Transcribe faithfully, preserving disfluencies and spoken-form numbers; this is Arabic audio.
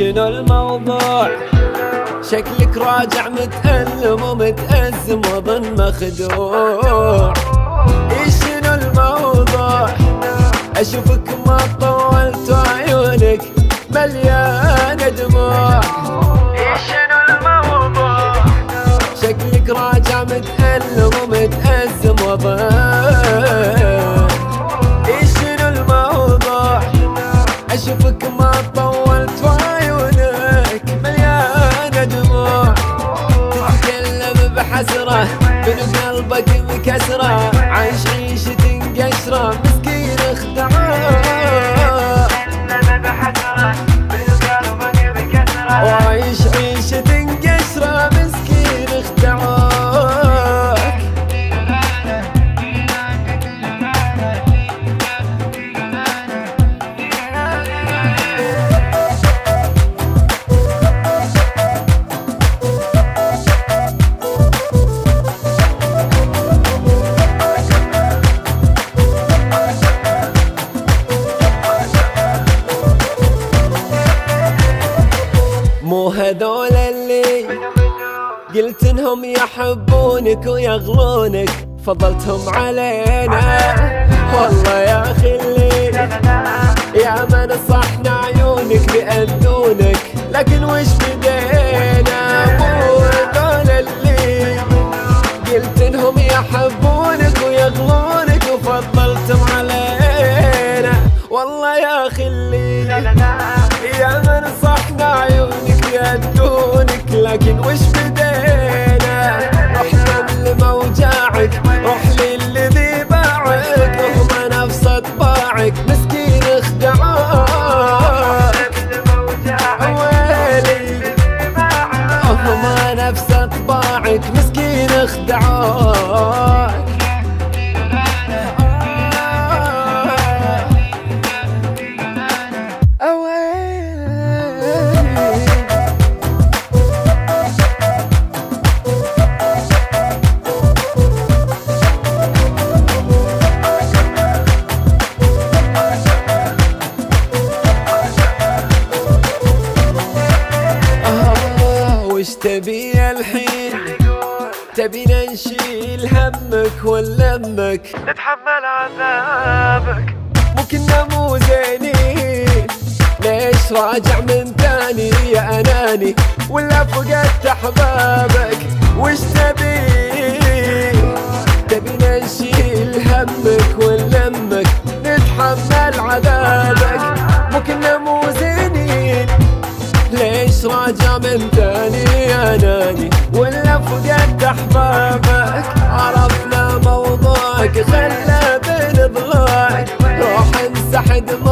شنو الموضوع؟ شكلك راجع متألم ومتأزم وظن مخدوع. ايش شنو الموضوع؟ اشوفك ما طولت وعيونك مليانة دموع. ايش شنو الموضوع؟ شكلك راجع متألم ومتأزم وظن. ايش شنو الموضوع؟ اشوفك ما طولت وعيونك مليانة دموع. تتكلم بحسرة من قلبك مكسرة، عايش عيشة قشرة مسكين اخدعاك. وعايش عيشة قشرة مسكين اخدعاك. مو هذول اللي قلت انهم يحبونك ويغلونك فضلتهم علينا. والله يا اخي اللي يا ما نصحنا عيونك بأذونك، لكن وش بدينا؟ مو هذول اللي قلت انهم يحبونك ويغلونك وفضلتم علينا. والله يا اخي اللي يا ما نصحنا عيونك بأذونك، لكن وش بدينا؟ رحنا من موجاعك، روح للذي باعك، هم نفس طباعك مسكين اخدعاك. ويلي هم نفس طباعك مسكين اخدعاك. وش تبي الحين؟ تبينا نشيل همك ونلمك نتحمل عذابك؟ مو كنا مو زينين؟ ليش راجع من ثاني يا اناني ولا فقدت احبابك؟ وش تبي؟ تبينا نشيل همك ونلمك نتحمل عذابك؟ مو كنا مو زينين؟ ليش راجع من ثاني يا ناني ولا فقدت احبابك؟ عرفنا موضوعك خلى بين ضلوعك، روح انسحد